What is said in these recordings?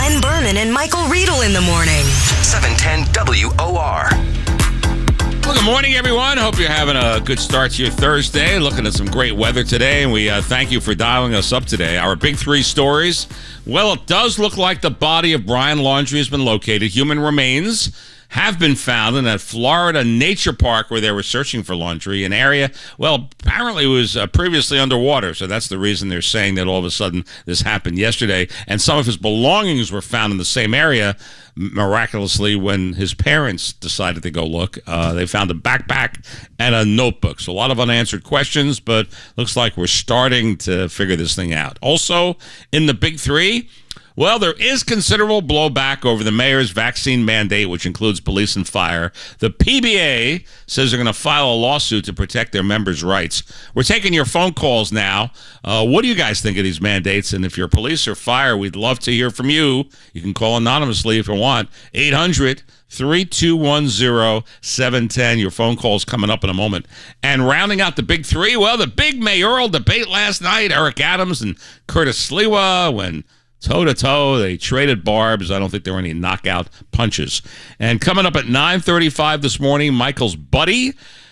Len Berman and Michael Riedel in the morning. 710 WOR. Well, good morning, everyone. Hope you're having a good start to your Thursday. Looking at some great weather today, and we thank you for dialing us up today. Our big three stories. Well, it does look like the body of Brian Laundrie has been located. Human remains have been found in that Florida nature park where they were searching for Laundrie, an area, well, apparently was previously underwater, so that's the reason they're saying that all of a sudden this happened yesterday, and some of his belongings were found in the same area. Miraculously, when his parents decided to go look, they found a backpack and a notebook. So a lot of unanswered questions, but looks like we're starting to figure this thing out. Also, in the big three, well, there is considerable blowback over the mayor's vaccine mandate, which includes police and fire. The PBA says they're going to file a lawsuit to protect their members' rights. We're taking your phone calls now. What do you guys think of these mandates? And if you're police or fire, we'd love to hear from you. You can call anonymously if you want. 800-3210-710. Your phone call's coming up in a moment. And rounding out the big three, well, the big mayoral debate last night, Eric Adams and Curtis Sliwa, when toe-to-toe, they traded barbs. I don't think there were any knockout punches. And coming up at 9:35 this morning, Michael's buddy,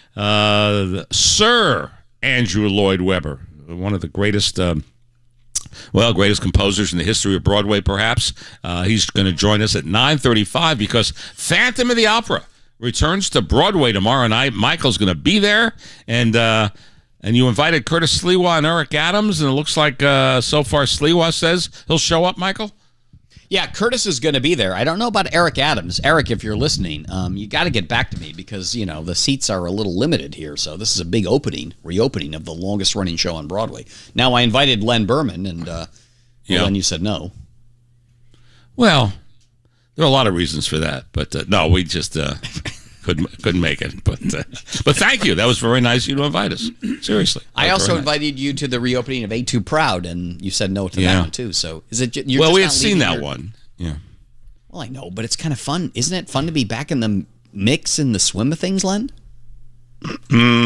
Sir Andrew Lloyd Webber, one of the greatest, greatest composers in the history of Broadway, perhaps. He's going to join us at 9:35 because Phantom of the Opera returns to Broadway tomorrow night. Michael's going to be there, and you invited Curtis Sliwa and Eric Adams, and it looks like so far Sliwa says he'll show up, Michael? Yeah, Curtis is going to be there. I don't know about Eric Adams. Eric, if you're listening, you got to get back to me because, you know, the seats are a little limited here. So this is a big reopening of the longest-running show on Broadway. Now, I invited Len Berman, and Len, you said no. Well, there are a lot of reasons for that, but no, we just... Couldn't make it, but thank you. That was very nice of you to invite us. Seriously, I also invited you to the reopening of Ain't Too Proud, and you said no to that one too. So is it? You're we had seen that one. Yeah. Well, I know, but it's kind of fun, isn't it? Fun to be back in the mix in the swim of things, Len. I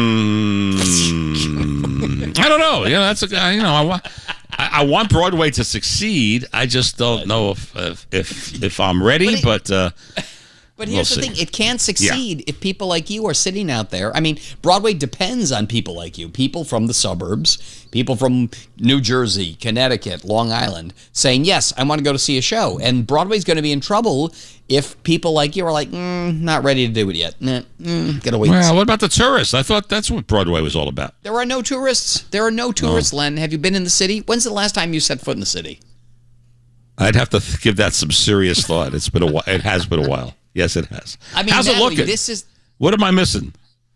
don't know. Yeah, that's a guy. You know, I want Broadway to succeed. I just don't know if I'm ready, but. But here's the thing, it can't succeed if people like you are sitting out there. I mean, Broadway depends on people like you, people from the suburbs, people from New Jersey, Connecticut, Long Island, saying, yes, I want to go to see a show. And Broadway's going to be in trouble if people like you are like, not ready to do it yet. Gotta wait. Well, what about the tourists? I thought that's what Broadway was all about. There are no tourists. There are no tourists, Len. Have you been in the city? When's the last time you set foot in the city? I'd have to give that some serious thought. It's been a while. It has been a while. Yes, it has. I mean, how's it looking? What am I missing?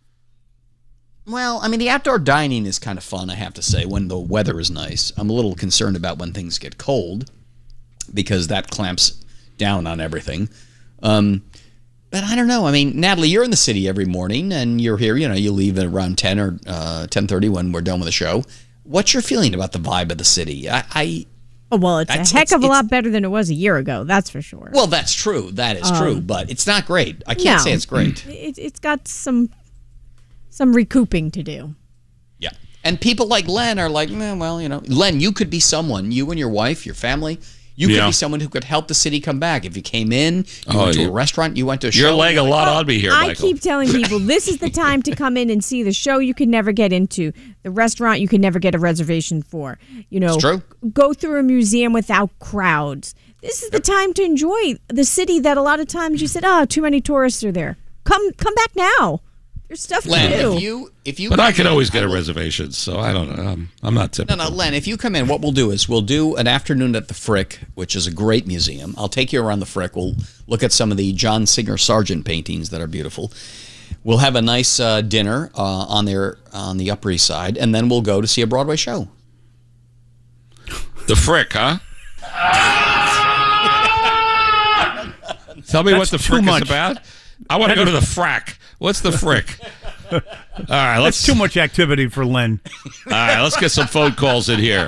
Well, I mean, the outdoor dining is kind of fun, I have to say, when the weather is nice. I'm a little concerned about when things get cold because that clamps down on everything. But I don't know. I mean, Natalie, you're in the city every morning, and you're here. You know, you leave at around 10 or 10:30 when we're done with the show. What's your feeling about the vibe of the city? Well, it's a heck of a lot better than it was a year ago, that's for sure. Well, that's true. That is true, but it's not great. I can't say it's great. It's got some recouping to do. Yeah. And people like Len are like, well, you know, Len, you could be someone, you and your wife, your family, you could be someone who could help the city come back. If you came in, you went to a restaurant, you went to a show. You're laying a lot on me here, Michael. I keep telling people, this is the time to come in and see the show you could never get into, the restaurant you could never get a reservation for. You know, it's true. Go through a museum without crowds. This is the time to enjoy the city that a lot of times you said, too many tourists are there. Come back now. There's stuff Len, to do. But I can always get a reservation, so I don't know. I'm not typical. No, Len, if you come in, what we'll do is we'll do an afternoon at the Frick, which is a great museum. I'll take you around the Frick. We'll look at some of the John Singer Sargent paintings that are beautiful. We'll have a nice dinner on the Upper East Side, and then we'll go to see a Broadway show. The Frick, huh? Tell me what the Frick is about. I want to go to the Frack. What's the Frick? All right, that's too much activity for Len. All right, let's get some phone calls in here.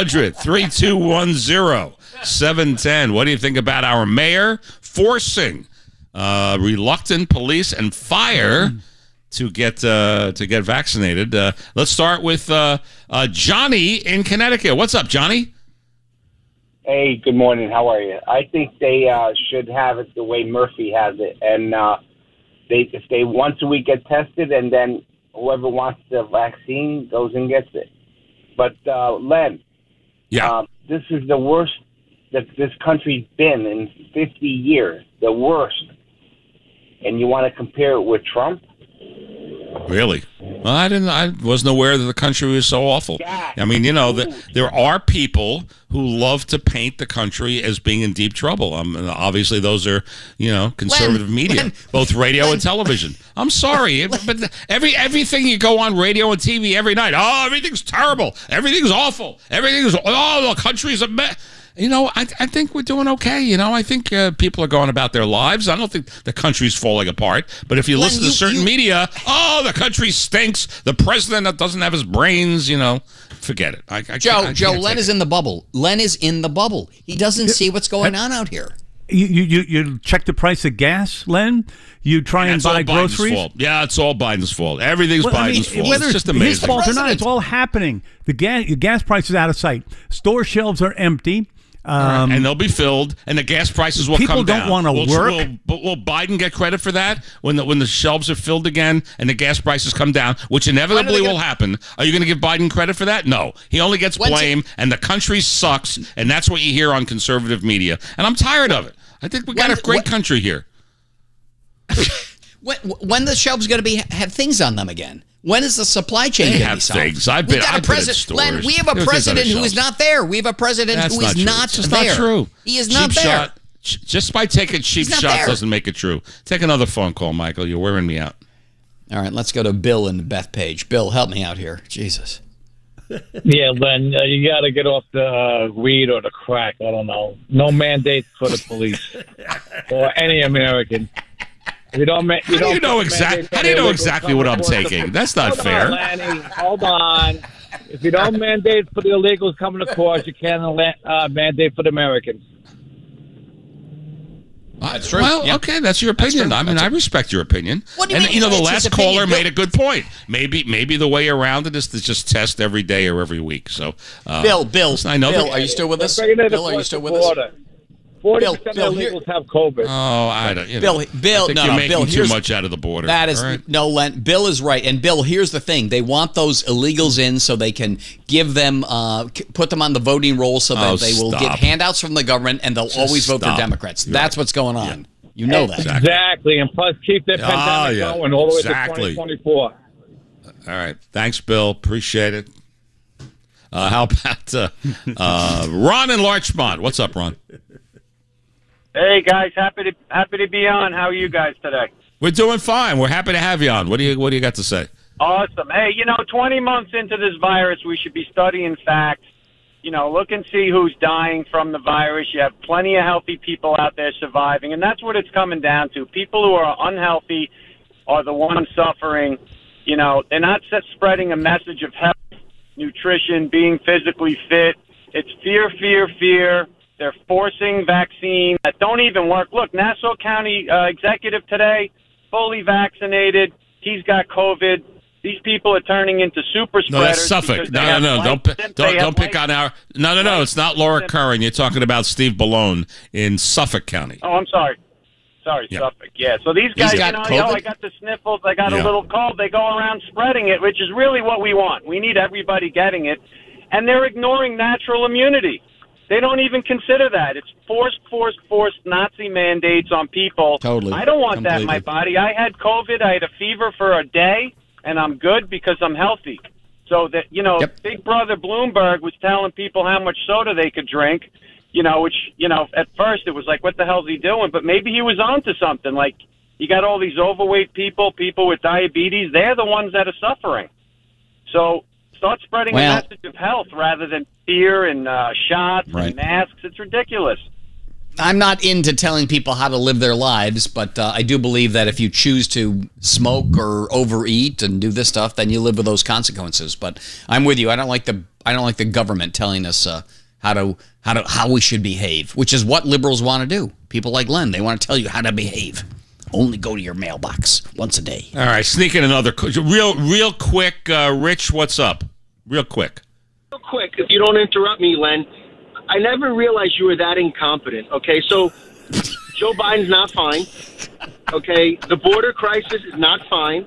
800-3210-710. What do you think about our mayor forcing reluctant police and fire to get vaccinated? Let's start with Johnny in Connecticut. What's up, Johnny? Hey, good morning. How are you? I think they should have it the way Murphy has it, and if they once a week get tested, and then whoever wants the vaccine goes and gets it. But Len, this is the worst that this country's been in 50 years, the worst. And you want to compare it with Trump? Really? Well, I wasn't aware that the country was so awful. I mean, there are people who love to paint the country as being in deep trouble. Obviously, those are, conservative media, both radio and television. I'm sorry, but everything you go on radio and TV every night, everything's terrible. Everything's awful. The country's a mess. I think we're doing okay. I think people are going about their lives. I don't think the country's falling apart. But if you listen to certain media, the country stinks. The president doesn't have his brains, forget it. Joe, Len is in the bubble. Len is in the bubble. He doesn't see what's going on out here. You check the price of gas, Len? You try and buy groceries? Fault. Yeah, it's all Biden's fault. Everything's Biden's fault. Whether it's just amazing. His fault or not, it's all happening. The gas price is out of sight. Store shelves are empty. And they'll be filled, and the gas prices will come down. People don't want to work. Will Biden get credit for that when the shelves are filled again and the gas prices come down, which inevitably will happen? Are you going to give Biden credit for that? No. He only gets blame, and the country sucks, and that's what you hear on conservative media. And I'm tired of it. I think we got a great country here. When the shelves going to have things on them again? When is the supply chain going to be solved? Things. I've been at stores. Len, we have a president who is not there. We have a president who is not there. That's not true. He is not there. Just by taking cheap shots doesn't make it true. Take another phone call, Michael. You're wearing me out. All right, let's go to Bill and Bethpage. Bill, help me out here. Jesus. Yeah, Len, you got to get off the weed or the crack. I don't know. No mandates for the police or any American. How do you know exactly what I'm taking? That's not fair. Lanny, hold on. If you don't mandate for the illegals coming to court, you can't mandate for the Americans. That's true. Well, okay, that's your opinion. I respect your opinion. What do you mean? The last caller made a good point. Maybe the way around it is to just test every day or every week. So, Bill, are you still with us? Bill, are you still with us? 40% of illegals have COVID. Oh, I don't. Bill, you're making too much out of the border. That is right? No, Len. Bill is right. And Bill, here's the thing: they want those illegals in so they can give them, put them on the voting roll, so that they will get handouts from the government, and they'll always vote for Democrats. That's what's going on. Yeah. You know that exactly. And plus, keep their pandemic going all the way to 2024. All right. Thanks, Bill. Appreciate it. How about Ron in Larchmont? What's up, Ron? Hey guys, happy to be on. How are you guys today? We're doing fine. We're happy to have you on. What do you got to say? Awesome. Hey, 20 months into this virus, we should be studying facts. Look and see who's dying from the virus. You have plenty of healthy people out there surviving, and that's what it's coming down to. People who are unhealthy are the ones suffering. They're not spreading a message of health, nutrition, being physically fit. It's fear, fear, fear. They're forcing vaccines that don't even work. Look, Nassau County executive today, fully vaccinated. He's got COVID. These people are turning into super spreaders. No, that's Suffolk. No. Don't pick on our. No. It's not Laura Curran. You're talking about Steve Ballone in Suffolk County. Oh, I'm sorry. Suffolk. Yeah. So these guys, I got the sniffles. I got a little cold. They go around spreading it, which is really what we want. We need everybody getting it, and they're ignoring natural immunity. They don't even consider that. It's forced Nazi mandates on people. Totally. I don't want that in my body. I had COVID. I had a fever for a day, and I'm good because I'm healthy. So that, Big Brother Bloomberg was telling people how much soda they could drink, which, at first it was like, what the hell is he doing? But maybe he was onto something. Like, you got all these overweight people with diabetes. They're the ones that are suffering. So start spreading a message of health rather than fear and shots and masks. It's ridiculous. I'm not into telling people how to live their lives, but I do believe that if you choose to smoke or overeat and do this stuff, then you live with those consequences. But I'm with you. I don't like the government telling us how we should behave, which is what liberals want to do. People like Len, they want to tell you how to behave. Only go to your mailbox once a day. All right, sneak in another real quick. Rich, what's up? Real quick. Real quick, if you don't interrupt me, Len. I never realized you were that incompetent. Okay, so Joe Biden's not fine. Okay, the border crisis is not fine.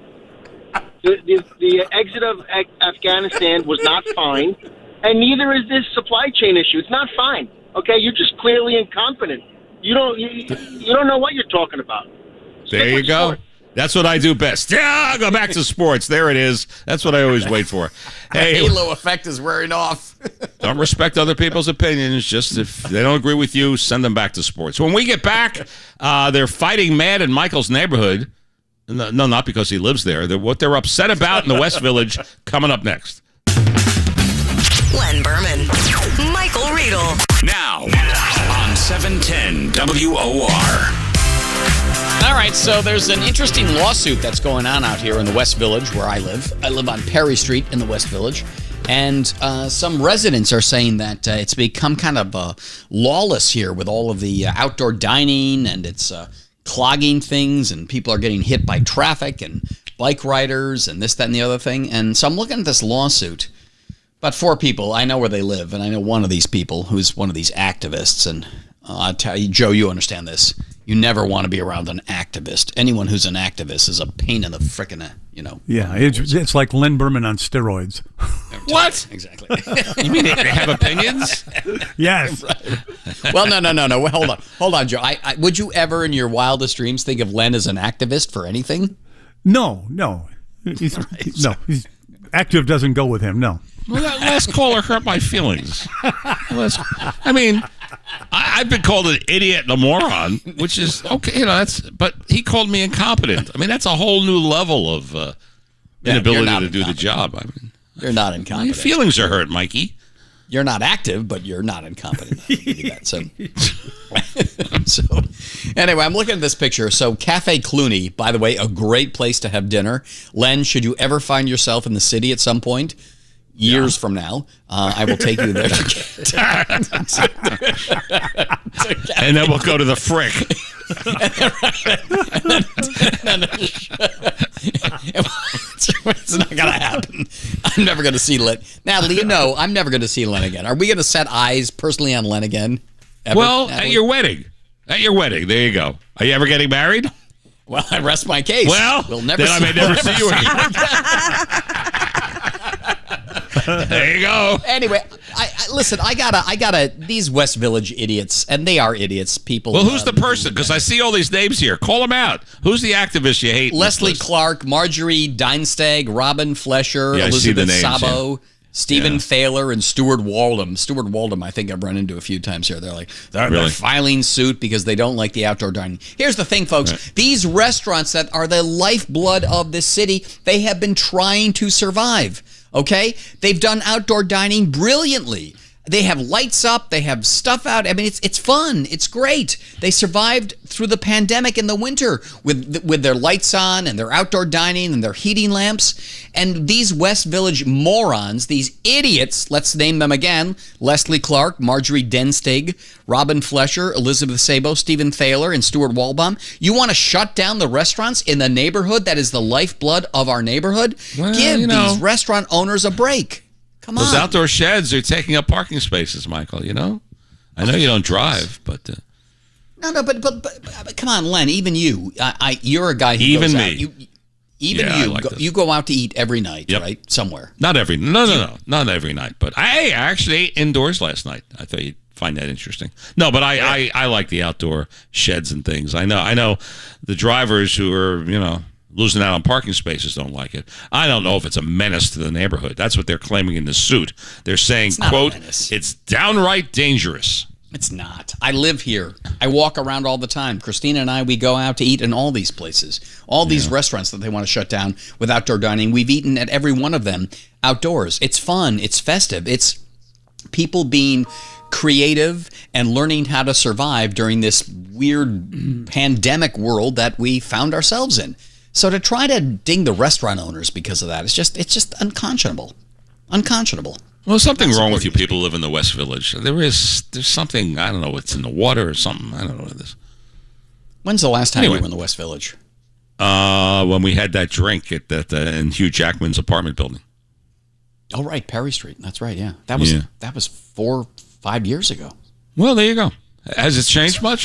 The exit of Afghanistan was not fine, and neither is this supply chain issue. It's not fine. Okay, you're just clearly incompetent. You don't know what you're talking about. There you go. Sport. That's what I do best. Yeah, I'll go back to sports. There it is. That's what I always wait for. Hey, the halo effect is wearing off. Don't respect other people's opinions. Just if they don't agree with you, send them back to sports. When we get back, they're fighting mad in Michael's neighborhood. No, not because he lives there. What they're upset about in the West Village, coming up next. Len Berman, Michael Riedel. Now, on 710 WOR. All right, so there's an interesting lawsuit that's going on out here in the West Village where I live. I live on Perry Street in the West Village. And some residents are saying that it's become kind of lawless here with all of the outdoor dining, and it's clogging things, and people are getting hit by traffic and bike riders and this, that, and the other thing. And so I'm looking at this lawsuit. About 4 people. I know where they live, and I know one of these people who's one of these activists. And I'll tell you, Joe, you understand this. You never want to be around an activist. Anyone who's an activist is a pain in the frickin', Yeah, it's like Len Berman on steroids. What? Exactly. You mean they have opinions? Yes. Right. Well, no. Well, hold on, Joe. I would you ever in your wildest dreams think of Len as an activist for anything? No. He's active doesn't go with him, no. Well, that last caller hurt my feelings. I mean, I've been called an idiot and a moron, which is okay. But he called me incompetent. I mean, that's a whole new level of inability to do the job. I mean, you're not incompetent. My feelings are hurt, Mikey. You're not active, but you're not incompetent. So anyway, I'm looking at this picture. So Cafe Clooney, by the way, a great place to have dinner. Len, should you ever find yourself in the city at some point, years from now, I will take you there. And then we'll go to the Frick. It's not going to happen. I'm never going to see Len. Natalie, I'm never going to see Len again. Are we going to set eyes personally on Len again? Ever, well, Natalie? at your wedding. There you go. Are you ever getting married? Well, I rest my case. Well, we'll never then I may never see you again. There you go. Anyway, listen. I gotta. These West Village idiots, and they are idiots. People. Well, who's the person? Because I see all these names here. Call them out. Who's the activist you hate? Leslie Clark, Marjorie Dienstag, Robin Flesher, Elizabeth Sabo, Stephen Thaler, and Stuart Waldom. Stuart Waldom, I think I've run into a few times here. They're like, they're filing suit because they don't like the outdoor dining. Here's the thing, folks. Right. These restaurants that are the lifeblood of this city, they have been trying to survive. Okay? They've done outdoor dining brilliantly. They have lights up. They have stuff out. I mean, it's fun. It's great. They survived through the pandemic in the winter with their lights on and their outdoor dining and their heating lamps. And these West Village morons, these idiots, let's name them again, Leslie Clark, Marjorie Dienstag, Robin Flesher, Elizabeth Sabo, Stephen Thaler, and Stuart Waldbaum. You want to shut down the restaurants in the neighborhood that is the lifeblood of our neighborhood? Well, Give these restaurant owners a break. Come on. Those outdoor sheds are taking up parking spaces, Michael, I know you don't drive, but... No, but come on, Len, even you. You're a guy who even goes me. out. You go out to eat every night, right? Somewhere. Not every... No. Not every night, but I actually ate indoors last night. I thought you'd find that interesting. No, but I like the outdoor sheds and things. I know the drivers who are, losing out on parking spaces don't like it. I don't know if it's a menace to the neighborhood. That's what they're claiming in the suit. They're saying, quote, it's downright dangerous. It's not. I live here. I walk around all the time. Christina and I, we go out to eat in all these places. All these restaurants that they want to shut down with outdoor dining. We've eaten at every one of them outdoors. It's fun. It's festive. It's people being creative and learning how to survive during this weird pandemic world that we found ourselves in. So to try to ding the restaurant owners because of that, it's just unconscionable. Unconscionable. Well, there's something wrong with you people who live in the West Village. There's something, I don't know, it's in the water or something. I don't know what it is. When's the last time you were in the West Village? When we had that drink in Hugh Jackman's apartment building. Oh, right, Perry Street. That's right, yeah. That was 5 years ago. Well, there you go. Has it changed much?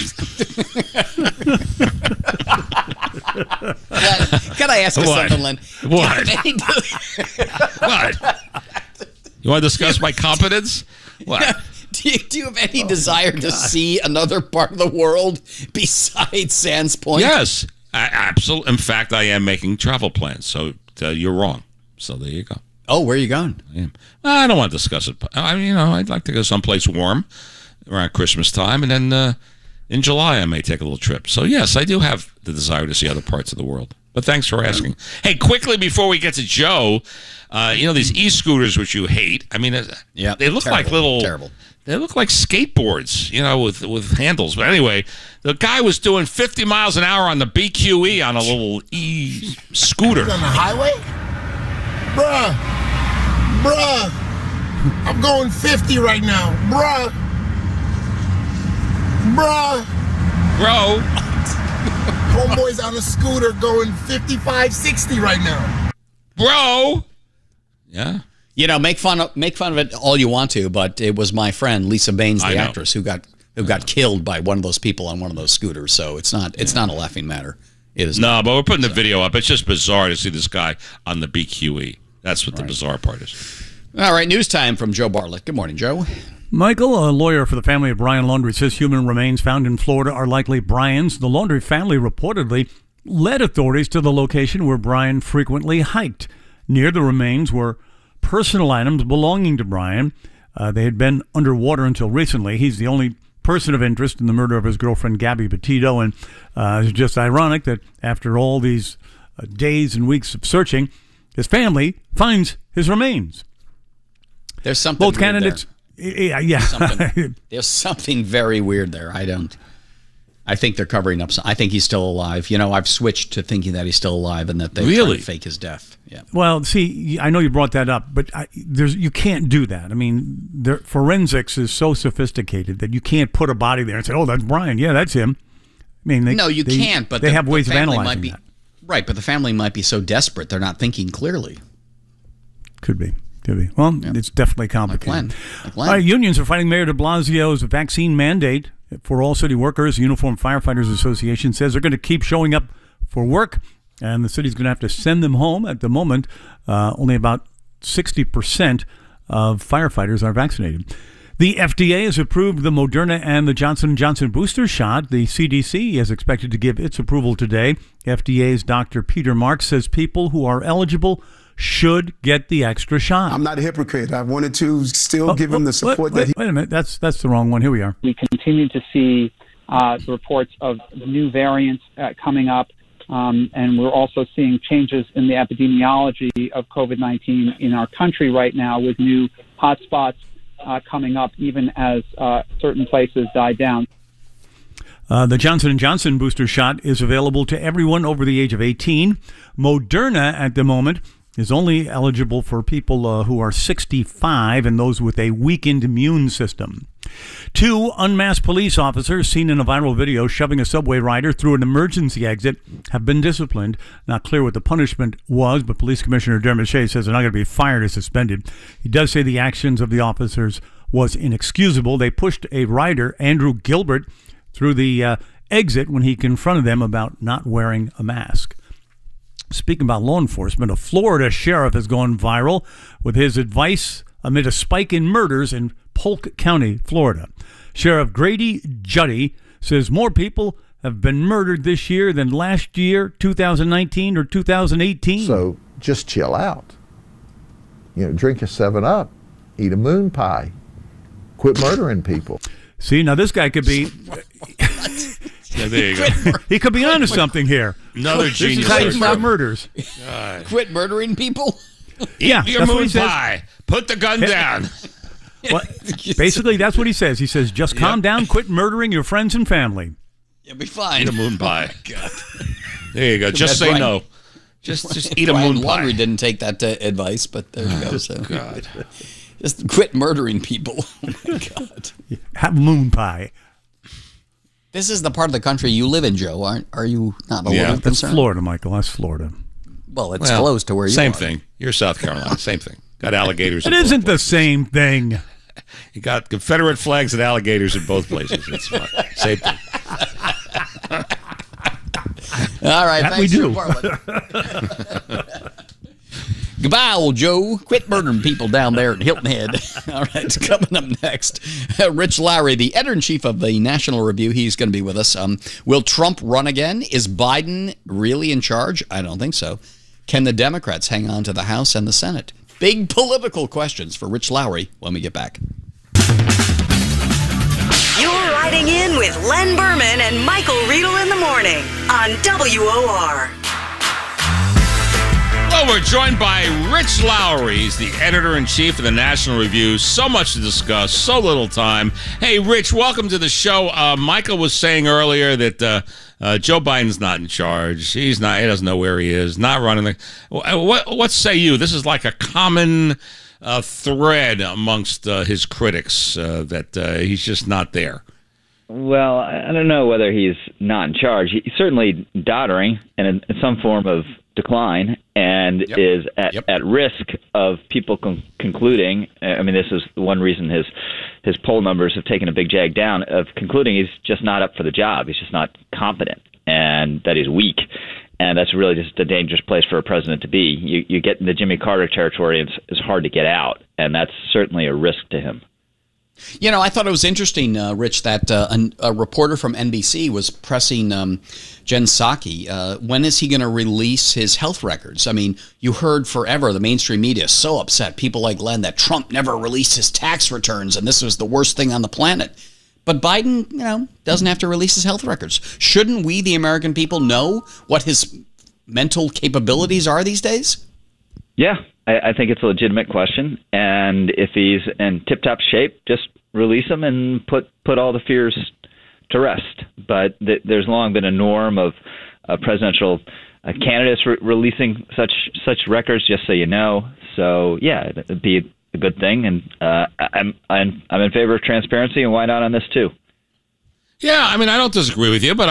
Can I ask you What? something, Lynn? What? What? You want to discuss my competence? What? Do you have any desire to see another part of the world besides Sands Point? Yes, absolutely. In fact, I am making travel plans, so you're wrong. So there you go. Oh, where are you going? I don't want to discuss it. I'd like to go someplace warm around Christmas time, and then in July I may take a little trip. So yes, I do have the desire to see other parts of the world. But thanks for asking. Hey, quickly before we get to Joe, these e-scooters which you hate. I mean, they look like little. Terrible. They look like skateboards, with handles. But anyway, the guy was doing 50 miles an hour on the BQE on a little e-scooter. On the highway? Bruh. I'm going 50 right now. Bruh. Bro. Homeboy's on a scooter going 55, 60 right now. Bro. Yeah. Make fun of it all you want to, but it was my friend Lisa Baines, the actress, who got killed by one of those people on one of those scooters. So it's not a laughing matter. It is. No, but we're putting the video up. It's just bizarre to see this guy on the BQE. That's what the bizarre part is. All right, news time from Joe Bartlett. Good morning, Joe. Michael, a lawyer for the family of Brian Laundrie, says human remains found in Florida are likely Brian's. The Laundrie family reportedly led authorities to the location where Brian frequently hiked. Near the remains were personal items belonging to Brian. They had been underwater until recently. He's the only person of interest in the murder of his girlfriend, Gabby Petito. And it's just ironic that after all these days and weeks of searching, his family finds his remains. There's something both candidates. Yeah. There's something very weird there. I think they're covering up. I think he's still alive. I've switched to thinking that he's still alive and that they're trying to fake his death. Yeah. Well, see, I know you brought that up, but you can't do that. I mean, forensics is so sophisticated that you can't put a body there and say, "Oh, that's Brian. Yeah, that's him." I mean, you can't. But they have ways of analyzing that. Right, but the family might be so desperate they're not thinking clearly. Could be. Well, it's definitely complicated. Like All right, unions are fighting Mayor de Blasio's vaccine mandate for all city workers. The Uniformed Firefighters Association says they're going to keep showing up for work, and the city's going to have to send them home. At the moment, only about 60% of firefighters are vaccinated. The FDA has approved the Moderna and the Johnson & Johnson booster shot. The CDC is expected to give its approval today. FDA's Dr. Peter Marks says people who are eligible should get the extra shot. I'm not a hypocrite. I wanted to still give him the support that he... Wait a minute. That's the wrong one. Here we are. We continue to see reports of new variants coming up, and we're also seeing changes in the epidemiology of COVID-19 in our country right now with new hotspots coming up even as certain places die down. The Johnson & Johnson booster shot is available to everyone over the age of 18. Moderna at the moment is only eligible for people who are 65 and those with a weakened immune system. 2 unmasked police officers seen in a viral video shoving a subway rider through an emergency exit have been disciplined. Not clear what the punishment was, but Police Commissioner Dermot Shea says they're not going to be fired or suspended. He does say the actions of the officers was inexcusable. They pushed a rider, Andrew Gilbert, through the exit when he confronted them about not wearing a mask. Speaking about law enforcement, a Florida sheriff has gone viral with his advice amid a spike in murders in Polk County, Florida. Sheriff Grady Juddy says more people have been murdered this year than last year, 2019 or 2018. So just chill out. Drink a 7-Up, eat a moon pie, quit murdering people. See, now this guy could be... Yeah, there you go. He could be onto something here. Another genius. This is how you stop murders. Quit murdering people? Yeah, Eat your that's what he moon says. pie. Put the gun down. Well, basically, that's what he says. He says, just calm down, quit murdering your friends and family. You'll be fine. Eat a moon pie. Oh, God. There you go. Just say no. Just eat a moon pie. Laundrie didn't take that advice, but there you go. So. God. Just quit murdering people. Oh, my God. Have moon pie. This is the part of the country you live in, Joe. Are you not a little That's concerned? Florida, Michael. That's Florida. Well, it's close to where you are. Same thing. You're South Carolina. Same thing. Got alligators. It isn't the same thing. You got Confederate flags and alligators in both places. It's fun. Same thing. All right, That thanks we do. Goodbye, old Joe. Quit murdering people down there at Hilton Head. All right, coming up next, Rich Lowry, the editor-in-chief of the National Review. He's going to be with us. Will Trump run again? Is Biden really in charge? I don't think so. Can the Democrats hang on to the House and the Senate? Big political questions for Rich Lowry when we get back. You're riding in with Len Berman and Michael Riedel in the morning on WOR. Well, we're joined by Rich Lowry. He's the editor-in-chief of the National Review. So much to discuss, so little time. Hey, Rich, welcome to the show. Michael was saying earlier that Joe Biden's not in charge. He's not. He doesn't know where he is. Not running. What say you? This is like a common thread amongst his critics that he's just not there. Well, I don't know whether he's not in charge. He's certainly doddering and in some form of decline, and is at risk of people concluding. I mean, this is one reason his poll numbers have taken a big jag down, of concluding he's just not up for the job. He's just not competent, and that he's weak. And that's really just a dangerous place for a president to be. You get in the Jimmy Carter territory, and it's hard to get out, and that's certainly a risk to him. You know, I thought it was interesting, Rich, that a reporter from NBC was pressing Jen Psaki. When is he going to release his health records? I mean, you heard forever the mainstream media so upset, people like Len, that Trump never released his tax returns and this was the worst thing on the planet. But Biden, you know, doesn't have to release his health records. Shouldn't we, the American people, know what his mental capabilities are these days? Yeah, I think it's a legitimate question, and if he's in tip-top shape, just release him and put all the fears to rest. But there's long been a norm of presidential candidates releasing such records, just so you know. So yeah, it'd be a good thing, and I'm in favor of transparency, and why not on this too? Yeah, I mean, I don't disagree with you, but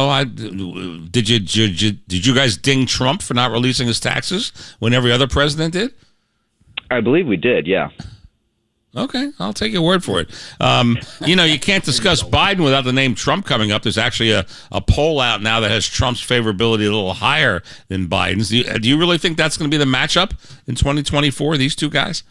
did you guys ding Trump for not releasing his taxes when every other president did? I believe we did, yeah. Okay, I'll take your word for it. You can't discuss Biden without the name Trump coming up. There's actually a poll out now that has Trump's favorability a little higher than Biden's. Do you really think that's going to be the matchup in 2024, these two guys?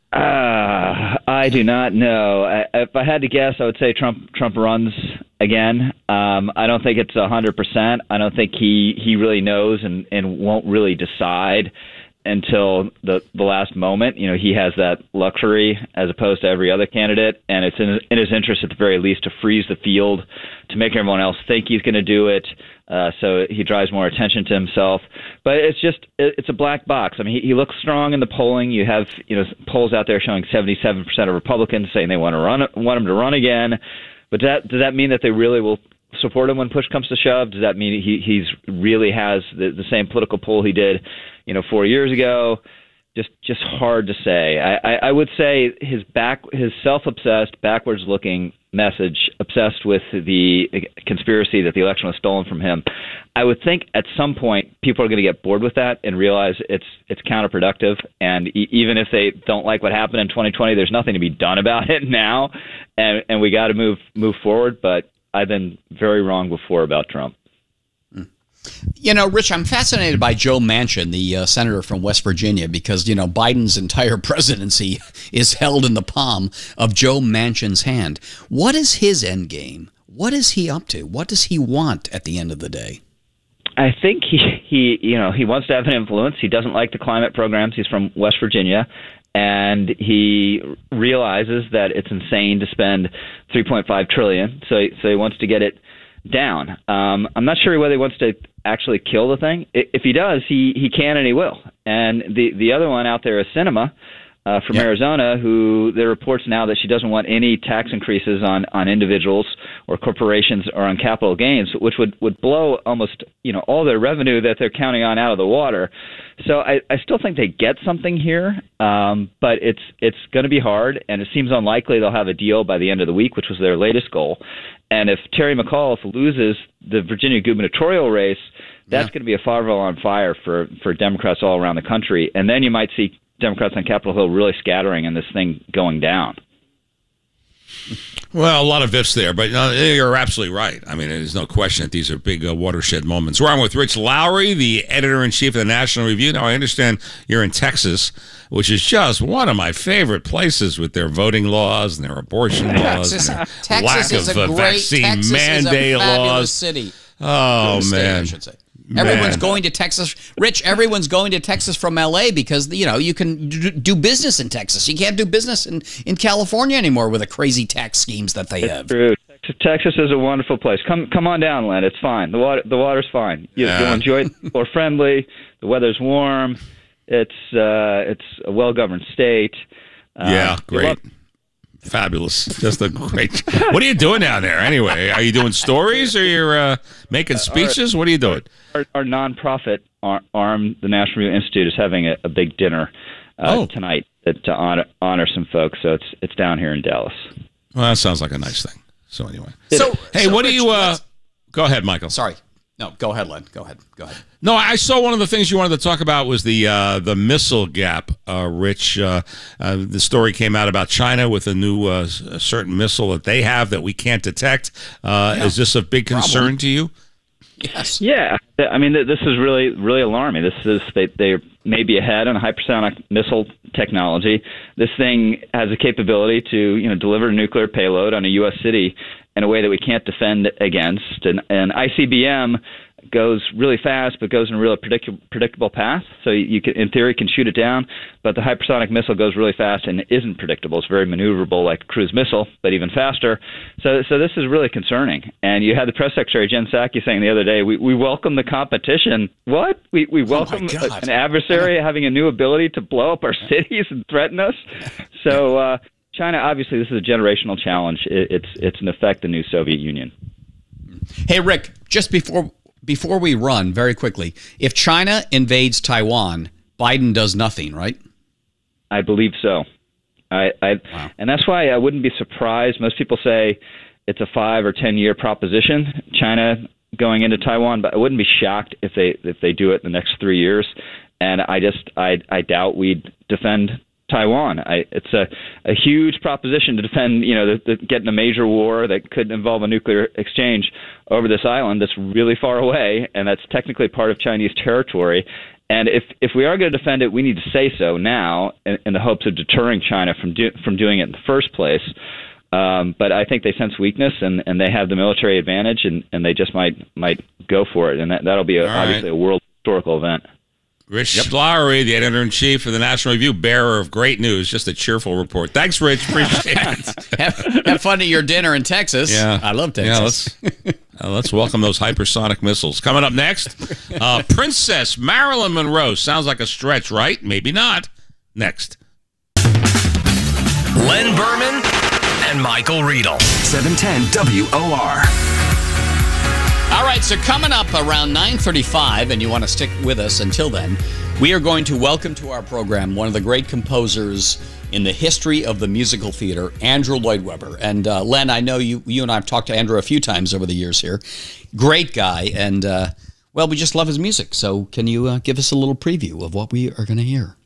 I do not know. If I had to guess, I would say Trump runs again. I don't think it's 100%. I don't think he really knows and won't really decide until the last moment. You know, he has that luxury as opposed to every other candidate, and it's in his interest at the very least to freeze the field, to make everyone else think he's going to do it, so he draws more attention to himself. But it's a black box. I mean, he looks strong in the polling. You have polls out there showing 77% of Republicans saying they want him to run again. But does that mean that they really will support him when push comes to shove? Does that mean he's really has the same political pull he did 4 years ago? Just hard to say. I would say his self-obsessed, backwards-looking message, obsessed with the conspiracy that the election was stolen from him. I would think at some point people are going to get bored with that and realize it's counterproductive. And even if they don't like what happened in 2020, there's nothing to be done about it now, and we got to move forward. But I've been very wrong before about Trump. You know, Rich, I'm fascinated by Joe Manchin, the senator from West Virginia, because, Biden's entire presidency is held in the palm of Joe Manchin's hand. What is his end game? What is he up to? What does he want at the end of the day? I think he wants to have an influence. He doesn't like the climate programs. He's from West Virginia, and he realizes that it's insane to spend $3.5 trillion. So he wants to get it down. I'm not sure whether he wants to actually kill the thing. If he does, he can and he will. And the other one out there is Sinema from Arizona, who there are reports now that she doesn't want any tax increases on individuals or corporations or on capital gains, which would blow almost all their revenue that they're counting on out of the water. So I still think they get something here, but it's going to be hard, and it seems unlikely they'll have a deal by the end of the week, which was their latest goal. And if Terry McAuliffe loses the Virginia gubernatorial race, that's going to be a fireball on fire for Democrats all around the country. And then you might see Democrats on Capitol Hill really scattering and this thing going down. Well, a lot of ifs there, but you're absolutely right. I mean, there's no question that these are big watershed moments. We're on with Rich Lowry, the editor-in-chief of the National Review. Now, I understand you're in Texas, which is just one of my favorite places with their voting laws and their abortion laws and their lack of vaccine mandate laws. City. Oh, man. I should say. Everyone's going to Texas. Rich, everyone's going to Texas from L.A. because, you can do business in Texas. You can't do business in California anymore with the crazy tax schemes that they have. True. Texas is a wonderful place. Come on down, Len. It's fine. The water's fine. You'll enjoy it. People are friendly. The weather's warm. It's a well-governed state. Great. Fabulous. Just a great. What are you doing down there anyway? Are you doing stories or you're making speeches? What are you doing? Our nonprofit arm, the National Review Institute, is having a big dinner tonight to honor some folks. So it's down here in Dallas. Well, that sounds like a nice thing. So anyway. Hey, what do you go ahead, Michael. Sorry. No, go ahead, Len. Go ahead. No, I saw one of the things you wanted to talk about was the missile gap, Rich. The story came out about China with a new certain missile that they have that we can't detect. Is this a big concern to you? Yes. Yeah. I mean, this is really, really alarming. They may be ahead on hypersonic missile technology. This thing has the capability to, deliver a nuclear payload on a U.S. city in a way that we can't defend against. And ICBM goes really fast, but goes in a really predictable path. So you can, in theory, can shoot it down, but the hypersonic missile goes really fast and isn't predictable. It's very maneuverable, like a cruise missile, but even faster. So this is really concerning. And you had the press secretary, Jen Psaki, saying the other day, we welcome the competition. What? We welcome an adversary having a new ability to blow up our cities and threaten us? So China, obviously, this is a generational challenge. It's in effect the new Soviet Union. Hey, Rick, just before we run, very quickly, if China invades Taiwan, Biden does nothing, right? I believe so. Wow. And that's why I wouldn't be surprised. Most people say it's a 5 or 10 year proposition, China going into Taiwan, but I wouldn't be shocked if they do it in the next 3 years. And I doubt we'd defend Taiwan. It's a huge proposition to defend, get in a major war that could involve a nuclear exchange over this island that's really far away, and that's technically part of Chinese territory. And if we are going to defend it, we need to say so now in the hopes of deterring China from doing it in the first place. But I think they sense weakness, and they have the military advantage, and they just might go for it. And that'll be obviously a world historical event. Rich Lowry, the editor-in-chief of the National Review, bearer of great news. Just a cheerful report. Thanks, Rich. Appreciate it. have fun at your dinner in Texas. Yeah. I love Texas. Yeah, let's welcome those hypersonic missiles. Coming up next, Princess Marilyn Monroe. Sounds like a stretch, right? Maybe not. Next. Len Berman and Michael Riedel. 710 WOR. All right, so coming up around 9:35, and you want to stick with us until then, we are going to welcome to our program one of the great composers in the history of the musical theater, Andrew Lloyd Webber. And Len, I know you and I have talked to Andrew a few times over the years here. Great guy, and we just love his music. So can you give us a little preview of what we are going to hear?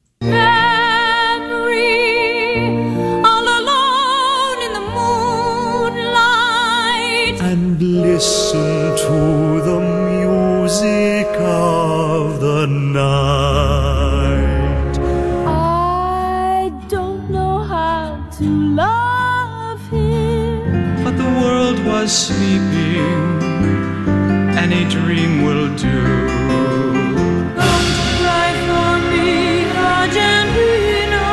And listen to the music of the night. I don't know how to love him, but the world was sleeping. Any dream will do. Come to cry for me, Argentina.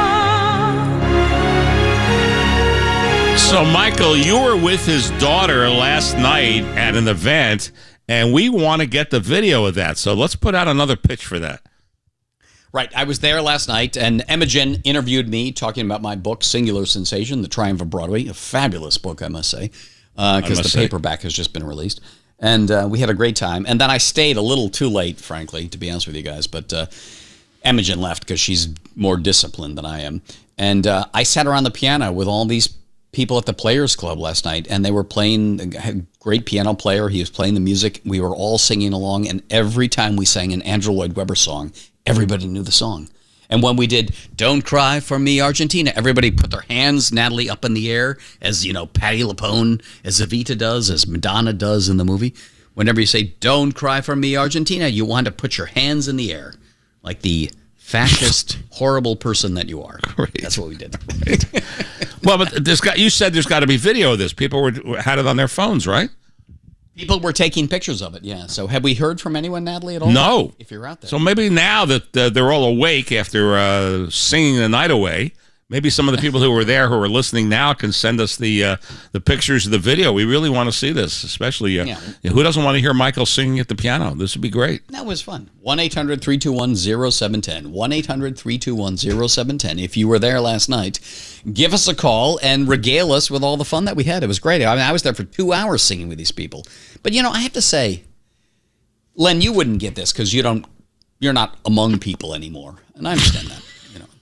So, Michael, you were with his daughter last night at an event, and we want to get the video of that. So let's put out another pitch for that. Right. I was there last night, and Imogen interviewed me talking about my book, Singular Sensation, The Triumph of Broadway. A fabulous book, I must say, because the paperback has just been released. And we had a great time. And then I stayed a little too late, frankly, to be honest with you guys. But Imogen left because she's more disciplined than I am. And I sat around the piano with all these people at the Players Club last night, and they were playing, a great piano player. He was playing the music. We were all singing along, and every time we sang an Andrew Lloyd Webber song, everybody knew the song. And when we did Don't Cry for Me, Argentina, everybody put their hands, Natalie, up in the air, as, Patti LuPone, as Evita does, as Madonna does in the movie. Whenever you say Don't Cry for Me, Argentina, you want to put your hands in the air, like the fascist, horrible person that you are. Great. That's what we did. Right. Well, but you said there's got to be video of this. People had it on their phones, right? People were taking pictures of it, yeah. So have we heard from anyone, Natalie, at all? No. If you're out there. So maybe now that they're all awake after singing the night away, maybe some of the people who were there who are listening now can send us the pictures of the video. We really want to see this, especially who doesn't want to hear Michael singing at the piano? This would be great. That was fun. 1-800-321-0710. 1-800-321-0710. If you were there last night, give us a call and regale us with all the fun that we had. It was great. I mean, I was there for 2 hours singing with these people. But, I have to say, Len, you wouldn't get this because you're not among people anymore. And I understand that.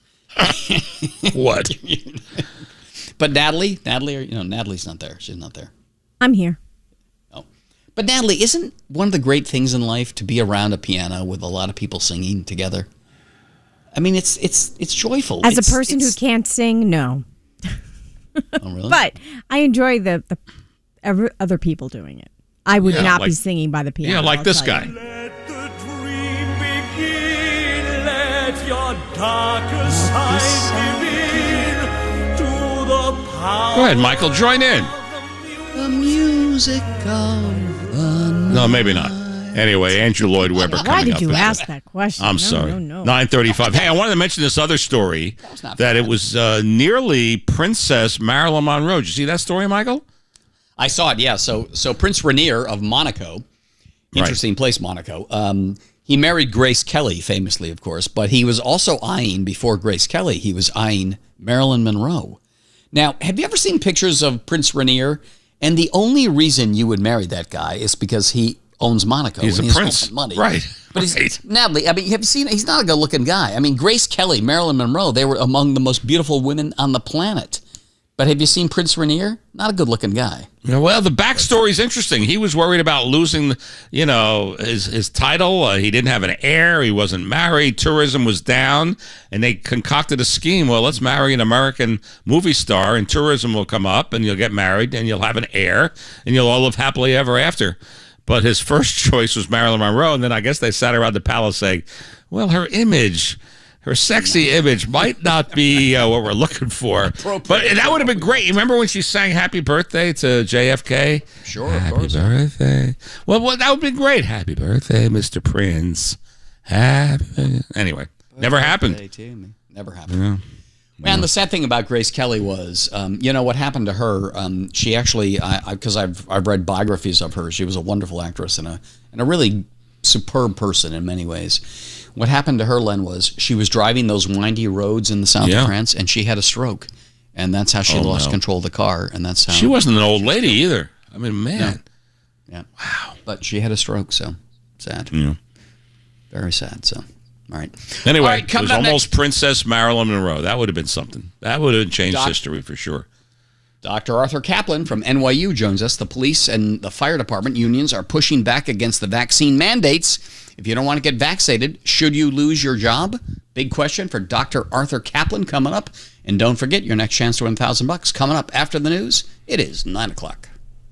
What? But Natalie, Natalie's not there. She's not there. I'm here. Oh, but Natalie, isn't one of the great things in life to be around a piano with a lot of people singing together? I mean, it's joyful. As a person who can't sing, no. Oh, really? But I enjoy the other people doing it. I would not be singing by the piano. Yeah, like this guy. Let your darker side give in to the power. Go ahead, Michael, join in. The music of the night. No, maybe not. Anyway, Andrew Lloyd Webber coming up. Why did you ask that question? I'm sorry. No. 9:35. Hey, I wanted to mention this other story that it was nearly Princess Marilyn Monroe. Did you see that story, Michael? I saw it, yeah. So Prince Rainier of Monaco, interesting place, Monaco. He married Grace Kelly, famously, of course, but he was also eyeing, before Grace Kelly, he was eyeing Marilyn Monroe. Now, have you ever seen pictures of Prince Rainier? And the only reason you would marry that guy is because he owns Monaco. He's and a prince. Money. Right. But he's, Natalie, I mean, have you seen, he's not a good-looking guy. I mean, Grace Kelly, Marilyn Monroe, they were among the most beautiful women on the planet. But have you seen Prince Rainier? Not a good-looking guy. Yeah, well, the backstory is interesting. He was worried about losing, his title. He didn't have an heir. He wasn't married. Tourism was down, and they concocted a scheme. Well, let's marry an American movie star, and tourism will come up, and you'll get married, and you'll have an heir, and you'll all live happily ever after. But his first choice was Marilyn Monroe, and then I guess they sat around the palace saying, well, her image... Her sexy image might not be what we're looking for. But that would have been great. You remember when she sang Happy Birthday to JFK? Sure, of course. Happy birthday. Well, that would be great. Happy birthday, Mr. Prince. Anyway, never happened. Never happened. Yeah. Well, and the sad thing about Grace Kelly was, what happened to her, she actually, because I've read biographies of her, she was a wonderful actress and a really superb person in many ways. What happened to her, Len, was she was driving those windy roads in the south of France, and she had a stroke, and that's how she lost control of the car, and that's how she wasn't an old lady either. I mean, man, yeah, wow. But she had a stroke, so sad, very sad. So, all right. Anyway, it was almost Princess Marilyn Monroe. That would have been something. That would have changed history for sure. Dr. Arthur Kaplan from NYU joins us. The police and the fire department unions are pushing back against the vaccine mandates. If you don't want to get vaccinated, should you lose your job? Big question for Dr. Arthur Kaplan coming up. And don't forget your next chance to win $1,000 coming up after the news. It is 9 o'clock.